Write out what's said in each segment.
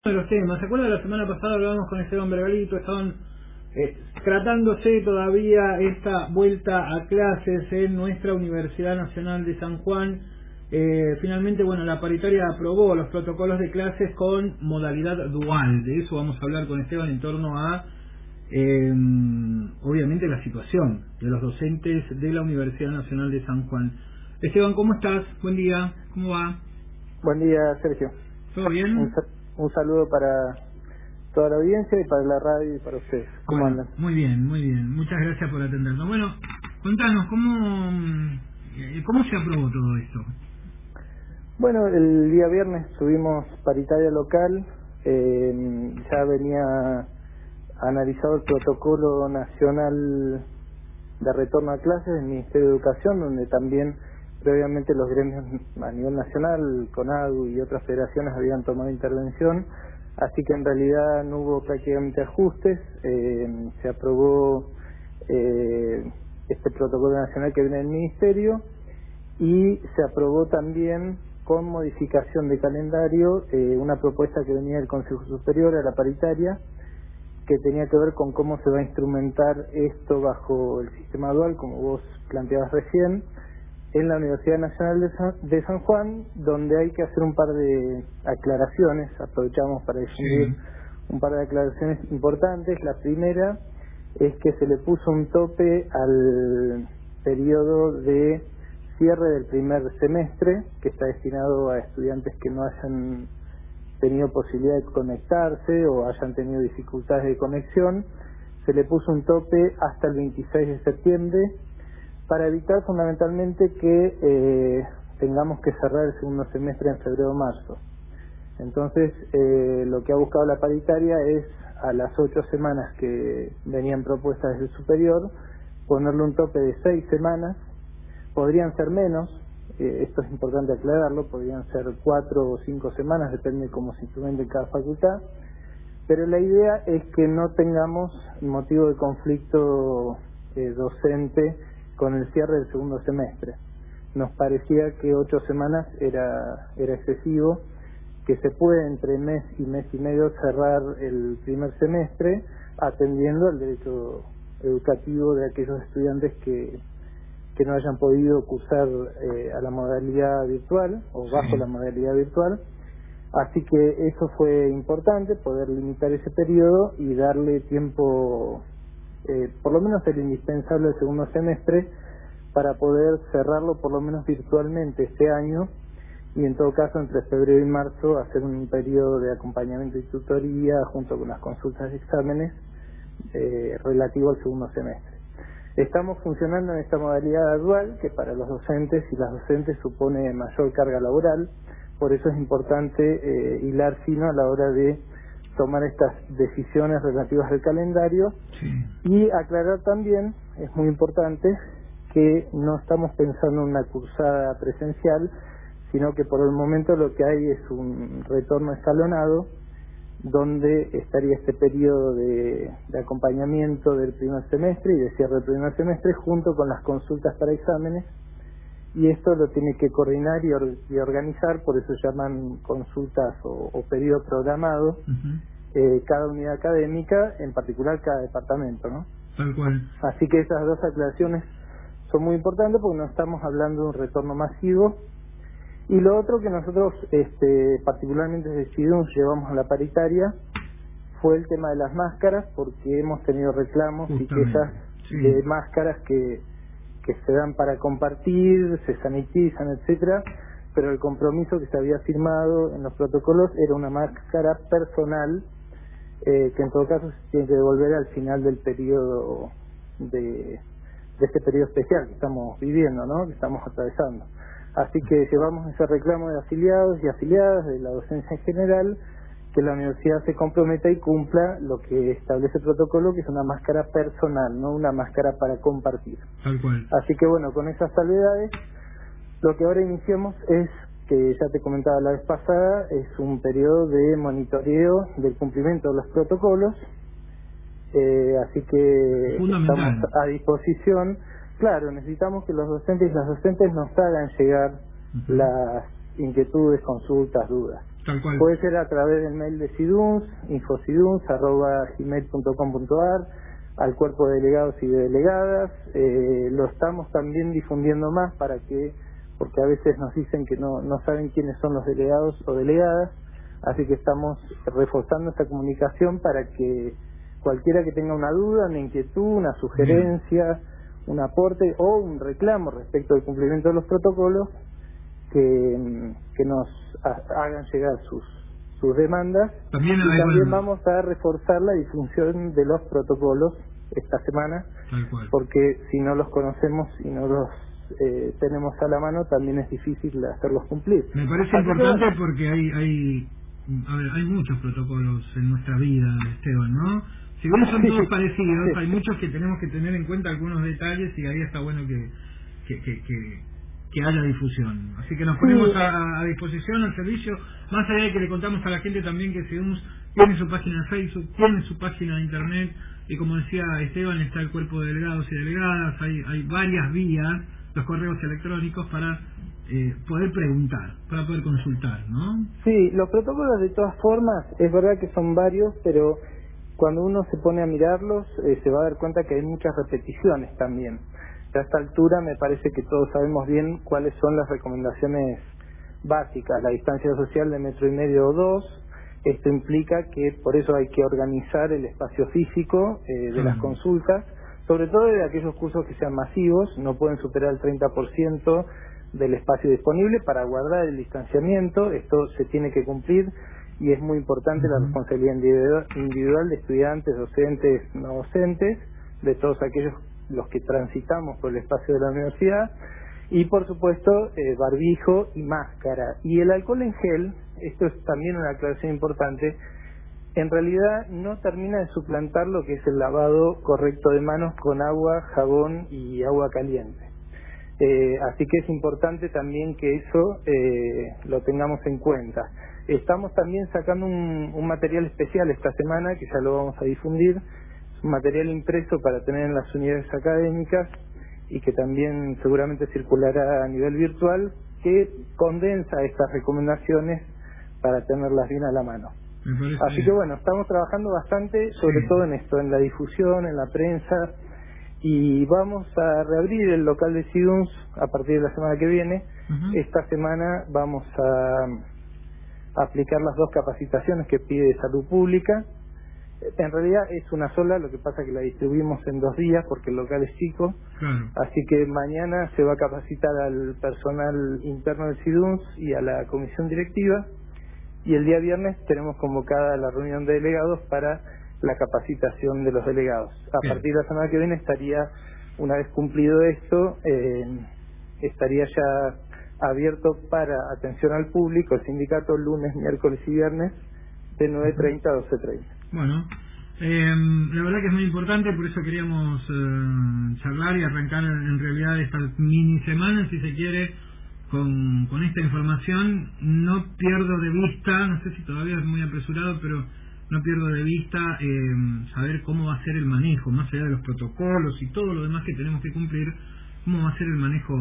De los temas, ¿se acuerda? La semana pasada hablábamos con Esteban Bergarito, estaban tratándose todavía esta vuelta a clases en nuestra Universidad Nacional de San Juan. Finalmente, bueno, la paritaria aprobó los protocolos de clases con modalidad dual. De eso vamos a hablar con Esteban en torno a, obviamente, la situación de los docentes de la Universidad Nacional de San Juan. Esteban, ¿cómo estás? Buen día, ¿cómo va? Buen día, Sergio. ¿Todo bien? Un saludo para toda la audiencia y para la radio y para ustedes. ¿Cómo andan? Muy bien, muy bien. Muchas gracias por atendernos. Bueno, contanos, ¿cómo se aprobó todo esto? Bueno, el día viernes tuvimos paritaria local. Ya venía analizado el protocolo nacional de retorno a clases del Ministerio de Educación, donde también previamente los gremios a nivel nacional, CONADU y otras federaciones habían tomado intervención, así que en realidad no hubo prácticamente ajustes. Se aprobó este protocolo nacional que viene del Ministerio y se aprobó también con modificación de calendario una propuesta que venía del Consejo Superior a la paritaria, que tenía que ver con cómo se va a instrumentar esto bajo el sistema dual, como vos planteabas recién, en la Universidad Nacional de San Juan, donde hay que hacer un par de aclaraciones. Aprovechamos para decir un par de aclaraciones importantes. La primera es que se le puso un tope al periodo de cierre del primer semestre, que está destinado a estudiantes que no hayan tenido posibilidad de conectarse o hayan tenido dificultades de conexión. Se le puso un tope hasta el 26 de septiembre, para evitar fundamentalmente que tengamos que cerrar el segundo semestre en febrero o marzo. Entonces, lo que ha buscado la paritaria es, a las 8 semanas que venían propuestas desde el superior, ponerle un tope de 6 semanas. Podrían ser menos, esto es importante aclararlo, podrían ser 4 o 5 semanas, depende de cómo se instrumente cada facultad, pero la idea es que no tengamos motivo de conflicto docente con el cierre del segundo semestre. Nos parecía que 8 semanas era excesivo, que se puede entre mes y medio cerrar el primer semestre, atendiendo al derecho educativo de aquellos estudiantes que no hayan podido cursar a la modalidad virtual o bajo la modalidad virtual. Así que eso fue importante, poder limitar ese periodo y darle tiempo, por lo menos el indispensable del segundo semestre, para poder cerrarlo por lo menos virtualmente este año, y en todo caso entre febrero y marzo hacer un periodo de acompañamiento y tutoría junto con las consultas de exámenes relativo al segundo semestre. Estamos funcionando en esta modalidad dual, que para los docentes y las docentes supone mayor carga laboral. Por eso es importante hilar fino a la hora de tomar estas decisiones relativas al calendario. Y aclarar también, es muy importante, que no estamos pensando en una cursada presencial, sino que por el momento lo que hay es un retorno escalonado, donde estaría este periodo de acompañamiento del primer semestre y de cierre del primer semestre junto con las consultas para exámenes, y esto lo tiene que coordinar y organizar, por eso llaman consultas o periodo programado, cada unidad académica, en particular cada departamento, ¿no? Tal cual. Así que esas dos aclaraciones son muy importantes porque no estamos hablando de un retorno masivo. Y lo otro que nosotros particularmente decidimos, llevamos a la paritaria, fue el tema de las máscaras, porque hemos tenido reclamos y quejas de máscaras que se dan para compartir, se sanitizan, etcétera, pero el compromiso que se había firmado en los protocolos era una máscara personal, que en todo caso se tiene que devolver al final del periodo de este periodo especial que estamos viviendo, ¿no?, que estamos atravesando. Así que llevamos ese reclamo de afiliados y afiliadas, de la docencia en general, que la universidad se comprometa y cumpla lo que establece el protocolo, que es una máscara personal, no una máscara para compartir. Tal cual. Así que bueno, con esas salvedades, lo que ahora iniciamos es, que ya te comentaba la vez pasada, es un periodo de monitoreo del cumplimiento de los protocolos, así que estamos a disposición. Claro, necesitamos que los docentes y las docentes nos hagan llegar las inquietudes, consultas, dudas. Tal cual. Puede ser a través del mail de SIDUNS, infosiduns@gmail.com.ar, al cuerpo de delegados y de delegadas. Lo estamos también difundiendo más porque a veces nos dicen que no saben quiénes son los delegados o delegadas, así que estamos reforzando esta comunicación para que cualquiera que tenga una duda, una inquietud, una sugerencia, un aporte o un reclamo respecto al cumplimiento de los protocolos, que nos hagan llegar sus demandas. También Vamos a reforzar la difusión de los protocolos esta semana, tal cual, porque si no los conocemos y no los tenemos a la mano, también es difícil hacerlos cumplir. Me parece importante porque hay muchos protocolos en nuestra vida, Esteban, ¿no? Si bien son todos parecidos, hay muchos que tenemos que tener en cuenta algunos detalles, y ahí está bueno que haya difusión. Así que nos ponemos a disposición, al servicio, más allá de que le contamos a la gente también que SIDUNS tiene su página de Facebook, tiene su página de internet, y como decía Esteban, está el cuerpo de delegados y delegadas, hay varias vías, los correos electrónicos para poder preguntar, para poder consultar, ¿no? Sí, los protocolos de todas formas, es verdad que son varios, pero cuando uno se pone a mirarlos, se va a dar cuenta que hay muchas repeticiones también. A esta altura me parece que todos sabemos bien cuáles son las recomendaciones básicas: la distancia social de 1,5 metros o 2. Esto implica que por eso hay que organizar el espacio físico de las consultas, sobre todo de aquellos cursos que sean masivos, no pueden superar el 30% del espacio disponible para guardar el distanciamiento. Esto se tiene que cumplir y es muy importante la responsabilidad individual de estudiantes, docentes, no docentes, de todos aquellos los que transitamos por el espacio de la universidad, y por supuesto barbijo y máscara. Y el alcohol en gel, esto es también una aclaración importante, en realidad no termina de suplantar lo que es el lavado correcto de manos con agua, jabón y agua caliente. Así que es importante también que eso lo tengamos en cuenta. Estamos también sacando un material especial esta semana, que ya lo vamos a difundir, es un material impreso para tener en las unidades académicas y que también seguramente circulará a nivel virtual, que condensa estas recomendaciones para tenerlas bien a la mano. Así que bueno, estamos trabajando bastante, sobre todo en esto, en la difusión, en la prensa, y vamos a reabrir el local de SIDUNS a partir de la semana que viene. Esta semana vamos a aplicar las 2 capacitaciones que pide Salud Pública. En realidad es una sola, lo que pasa que la distribuimos en 2 días porque el local es chico. Así que mañana se va a capacitar al personal interno del SIDUNS y a la comisión directiva, y el día viernes tenemos convocada la reunión de delegados para la capacitación de los delegados. A partir de la semana que viene una vez cumplido esto, estaría ya abierto para atención al público el sindicato lunes, miércoles y viernes de 9:30 a 12:30. Bueno, la verdad que es muy importante, por eso queríamos charlar y arrancar en realidad esta mini semana, si se quiere, con esta información. No pierdo de vista, no sé si todavía es muy apresurado, pero no pierdo de vista saber cómo va a ser el manejo, más allá de los protocolos y todo lo demás que tenemos que cumplir, cómo va a ser el manejo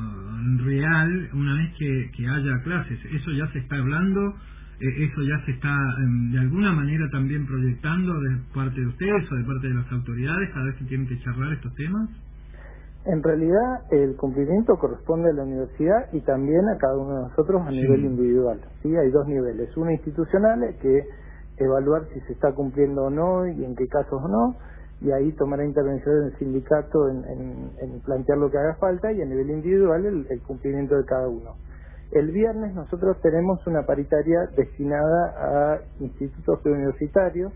real una vez que haya clases. Eso ya se está hablando, eso ya se está de alguna manera también proyectando de parte de ustedes o de parte de las autoridades cada vez que tienen que charlar estos temas. En realidad el cumplimiento corresponde a la universidad y también a cada uno de nosotros a nivel individual. ¿Sí? Hay 2 niveles, uno institucional, que evaluar si se está cumpliendo o no y en qué casos no, y ahí tomará intervención del sindicato en plantear lo que haga falta, y a nivel individual el cumplimiento de cada uno. El viernes nosotros tenemos una paritaria destinada a institutos universitarios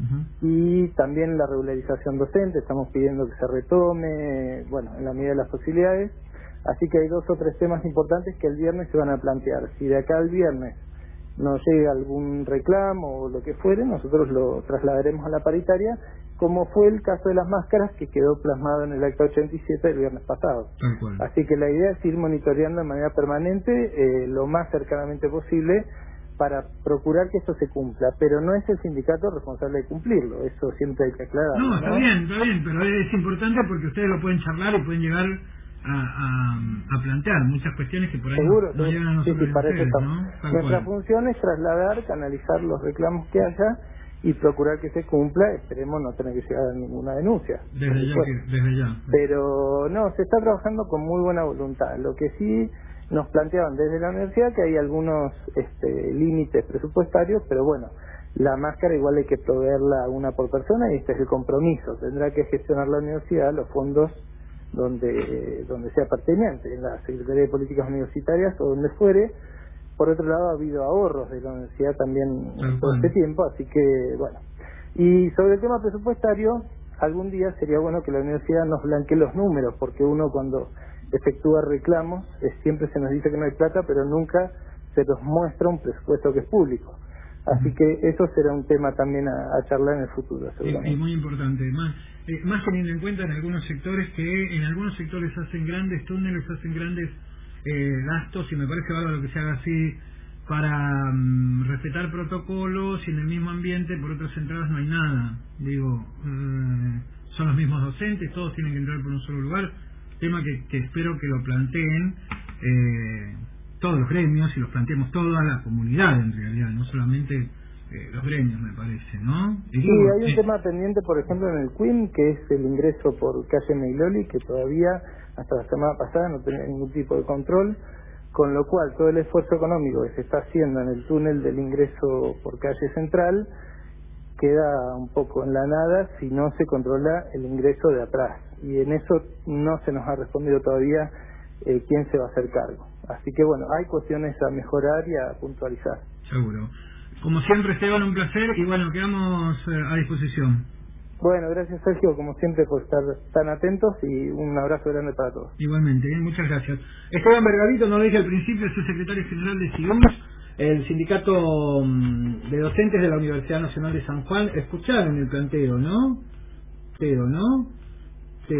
y también la regularización docente. Estamos pidiendo que se retome, bueno, en la medida de las posibilidades. Así que hay 2 o 3 temas importantes que el viernes se van a plantear. Si de acá al viernes nos llega algún reclamo o lo que fuere, nosotros lo trasladaremos a la paritaria, como fue el caso de las máscaras, que quedó plasmado en el acta 87 del viernes pasado. Así que la idea es ir monitoreando de manera permanente, lo más cercanamente posible, para procurar que esto se cumpla, pero no es el sindicato responsable de cumplirlo, eso siempre hay que aclarar. No, está bien, pero es importante porque ustedes lo pueden charlar y pueden llegar a plantear muchas cuestiones que por ahí Seguro, no llegan a nosotros. sí, para eso ustedes, estamos. ¿no? Tal Nuestra cual. función es trasladar, canalizar los reclamos que haya y procurar que se cumpla. Esperemos no tener que llegar a ninguna denuncia. Desde ya. Pero no, se está trabajando con muy buena voluntad. Lo que sí nos planteaban desde la universidad que hay algunos límites presupuestarios, pero bueno, la máscara igual hay que proveerla una por persona y este es el compromiso. Tendrá que gestionar la universidad los fondos donde sea pertinente, en la Secretaría de Políticas Universitarias o donde fuere. Por otro lado, ha habido ahorros de la universidad también en todo este tiempo, así que bueno. Y sobre el tema presupuestario, algún día sería bueno que la universidad nos blanquee los números, porque uno cuando efectúa reclamos siempre se nos dice que no hay plata, pero nunca se nos muestra un presupuesto que es público. Así que eso será un tema también a charlar en el futuro, seguramente. Y muy importante, más teniendo en cuenta en algunos sectores que en algunos sectores hacen grandes túneles, hacen grandes gastos, y me parece bárbaro que se haga así para respetar protocolos, y en el mismo ambiente por otras entradas no hay nada. Digo, son los mismos docentes, todos tienen que entrar por un solo lugar, tema que espero que lo planteen todos los gremios y los planteemos toda la comunidad en realidad, no solamente los gremios, me parece, ¿no? Sí, hay un tema pendiente, por ejemplo, en el QUIM, que es el ingreso por calle Meiloli, que todavía, hasta la semana pasada, no tenía ningún tipo de control, con lo cual todo el esfuerzo económico que se está haciendo en el túnel del ingreso por calle Central queda un poco en la nada si no se controla el ingreso de atrás. Y en eso no se nos ha respondido todavía quién se va a hacer cargo. Así que bueno, hay cuestiones a mejorar y a puntualizar. Seguro. Como siempre, Esteban, un placer y bueno, quedamos a disposición. Bueno, gracias Sergio, como siempre, por estar tan atentos y un abrazo grande para todos. Igualmente, muchas gracias. Esteban Vergadito, no lo dije al principio, es el secretario general de SIGUM, el sindicato de docentes de la Universidad Nacional de San Juan. Escucharon el planteo, ¿no? Pero, ¿no?